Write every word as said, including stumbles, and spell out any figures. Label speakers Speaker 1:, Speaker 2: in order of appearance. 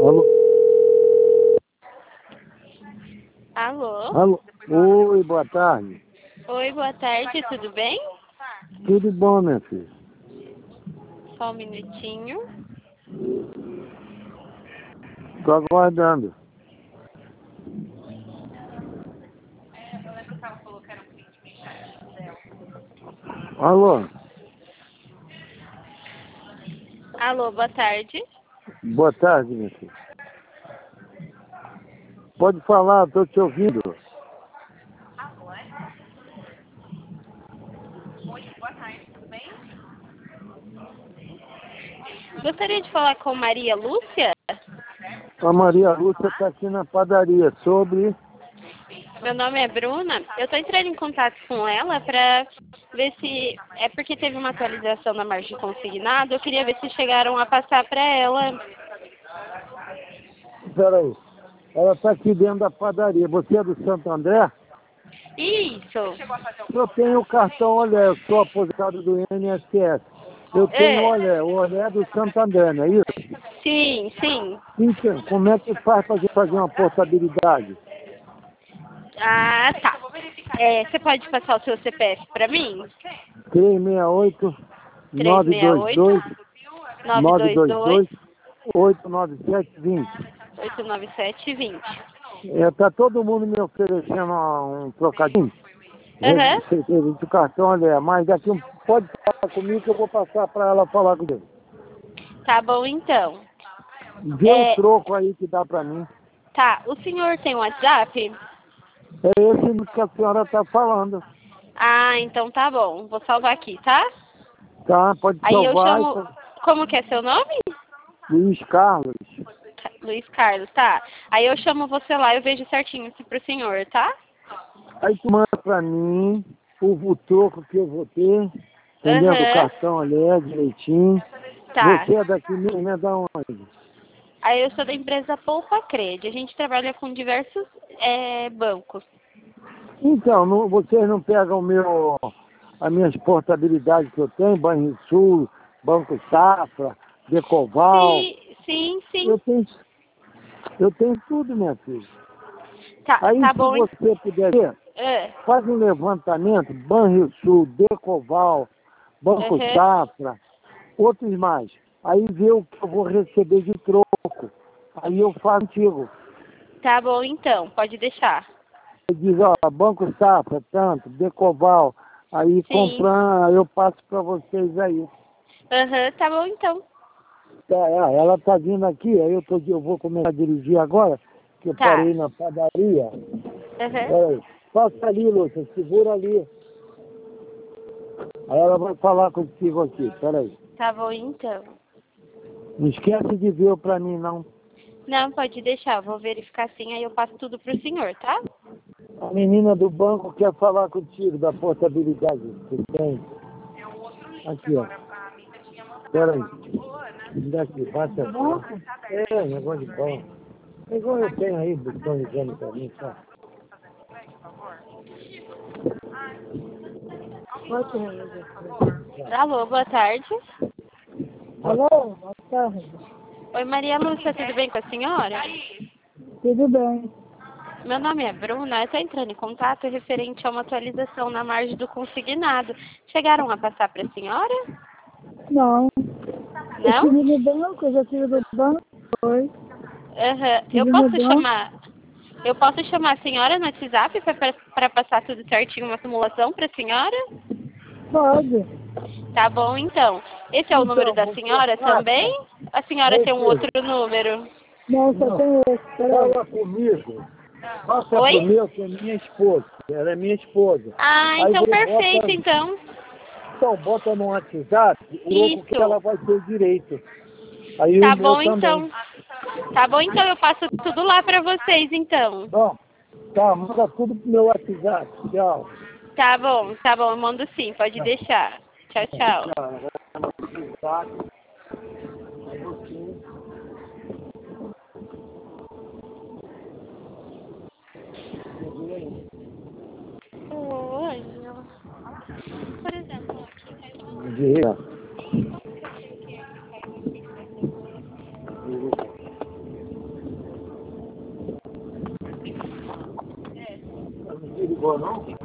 Speaker 1: Alô?
Speaker 2: Alô?
Speaker 1: Alô? Oi, boa tarde.
Speaker 2: Oi, boa tarde, tudo bem?
Speaker 1: Tudo bom, minha filha?
Speaker 2: Só um minutinho.
Speaker 1: Tô aguardando. Alô?
Speaker 2: Alô, boa tarde.
Speaker 1: Boa tarde, minha filha. Pode falar, tô te ouvindo.
Speaker 2: Gostaria de falar com Maria Lúcia?
Speaker 1: A Maria Lúcia está aqui na padaria sobre...
Speaker 2: Meu nome é Bruna. Eu estou entrando em contato com ela para ver se... É porque teve uma atualização na margem de consignado. Eu queria ver se chegaram a passar para ela.
Speaker 1: Peraí. Ela está aqui dentro da padaria. Você é do Santo André?
Speaker 2: Isso.
Speaker 1: Eu tenho o cartão Olé. Eu sou aposentado do I N S S. Eu tenho o
Speaker 2: É.
Speaker 1: Olé. O Olé é do Santo André, não é isso?
Speaker 2: Sim, sim.
Speaker 1: Então, como é que faz para fazer uma portabilidade?
Speaker 2: Ah, tá. É, você pode passar o seu C P F para mim?
Speaker 1: três seis oito,
Speaker 2: três
Speaker 1: nove
Speaker 2: seis
Speaker 1: dois
Speaker 2: oito,
Speaker 1: dois,
Speaker 2: nove
Speaker 1: nove
Speaker 2: dois
Speaker 1: dois
Speaker 2: dois,
Speaker 1: dois, oito nove sete dois zero.
Speaker 2: oito nove sete dois zero.
Speaker 1: É, tá todo mundo me oferecendo um trocadinho.
Speaker 2: Aham.
Speaker 1: Recebi o cartão, olha, mas daqui um- pode falar comigo que eu vou passar para ela falar com ele.
Speaker 2: Tá bom, então.
Speaker 1: Vê o
Speaker 2: É,
Speaker 1: troco aí que dá para mim.
Speaker 2: tá, o senhor tem um WhatsApp?
Speaker 1: É esse que a senhora está falando.
Speaker 2: Ah, então tá bom. Vou salvar aqui, tá?
Speaker 1: Tá, pode
Speaker 2: Aí eu
Speaker 1: salvar.
Speaker 2: chamo... Como que é seu nome?
Speaker 1: Luiz Carlos.
Speaker 2: Ca- Luiz Carlos, tá. Aí eu chamo você lá e eu vejo certinho isso pro senhor, tá?
Speaker 1: Aí tu manda para mim o, o troco que eu vou ter, entendendo? O
Speaker 2: Aham.
Speaker 1: cartão ali é direitinho.
Speaker 2: Tá.
Speaker 1: Você é daqui mesmo, é da onde?
Speaker 2: Aí eu sou da empresa Poupa Cred. A gente trabalha com diversos é, bancos.
Speaker 1: Então, não, vocês não pegam o meu, as minhas portabilidades que eu tenho, Banrisul, Banco Safra, Decoval.
Speaker 2: Sim, sim, sim.
Speaker 1: Eu tenho, eu tenho tudo, minha filha.
Speaker 2: Tá,
Speaker 1: Aí,
Speaker 2: tá
Speaker 1: se
Speaker 2: bom.
Speaker 1: você puder ver,
Speaker 2: É.
Speaker 1: faz um levantamento, Banrisul, Decoval, Banco
Speaker 2: Aham.
Speaker 1: Safra, outros mais. Aí vê o que eu vou receber de troco. Aí eu faço contigo.
Speaker 2: Tá bom, então. Pode deixar.
Speaker 1: Aí diz, ó, Banco Safra, tanto, Decoval. Aí
Speaker 2: Sim.
Speaker 1: comprando, eu passo para vocês aí.
Speaker 2: Aham, tá bom, então.
Speaker 1: Tá, é, ela tá vindo aqui, aí eu, tô, eu vou começar a dirigir agora, que eu
Speaker 2: Tá.
Speaker 1: parei na padaria.
Speaker 2: Aham.
Speaker 1: Peraí, passa ali, Lúcia, segura ali. Aí ela vai falar contigo aqui, peraí.
Speaker 2: Tá bom, então.
Speaker 1: Não esquece de ver para mim, não.
Speaker 2: Não, pode deixar. Eu vou verificar sim, aí eu passo tudo pro senhor, tá?
Speaker 1: A menina do banco quer falar contigo da portabilidade que tem. Aqui, ó. Peraí. Daqui, bate aqui. É, negócio de banco. É igual eu tenho aí, botão ligando para mim, tá?
Speaker 2: Alô, boa tarde.
Speaker 1: Alô, boa tarde.
Speaker 2: Oi, Maria Lúcia, tudo bem com a senhora?
Speaker 1: Tudo bem.
Speaker 2: Meu nome é Bruna, eu estou entrando em contato referente a uma atualização na margem do consignado. Chegaram a passar para a senhora?
Speaker 3: Não, eu
Speaker 2: Não?
Speaker 3: tive no banco, eu já tive no banco, foi.
Speaker 2: Aham. Eu
Speaker 3: Tive no
Speaker 2: posso
Speaker 3: banco,
Speaker 2: chamar... Eu posso chamar a senhora no WhatsApp para passar tudo certinho, uma simulação para a senhora?
Speaker 3: pode.
Speaker 2: Tá bom, então. Esse é o número
Speaker 1: Então,
Speaker 2: da
Speaker 1: você
Speaker 2: senhora também?
Speaker 1: passa.
Speaker 2: A senhora tem um outro número?
Speaker 3: Não, só
Speaker 1: Não,
Speaker 3: tem esse, peraí.
Speaker 1: fala comigo. Passa
Speaker 2: Oi?
Speaker 1: pro meu, que é minha esposa. Ela é minha esposa.
Speaker 2: Ah,
Speaker 1: Aí
Speaker 2: então
Speaker 1: você
Speaker 2: perfeito,
Speaker 1: bota,
Speaker 2: então.
Speaker 1: então, bota no WhatsApp o louco que ela
Speaker 2: Isso.
Speaker 1: vai ter direito. Aí o
Speaker 2: Tá
Speaker 1: meu
Speaker 2: bom,
Speaker 1: também.
Speaker 2: então. Tá bom, então eu passo tudo lá pra vocês, então.
Speaker 1: Bom, tá, manda tudo pro meu WhatsApp. Tchau.
Speaker 2: Tá bom, tá bom, eu mando sim, pode deixar. Tchau, tchau.
Speaker 1: Tchau.
Speaker 2: Oi. Por exemplo,
Speaker 1: Dia. vou não?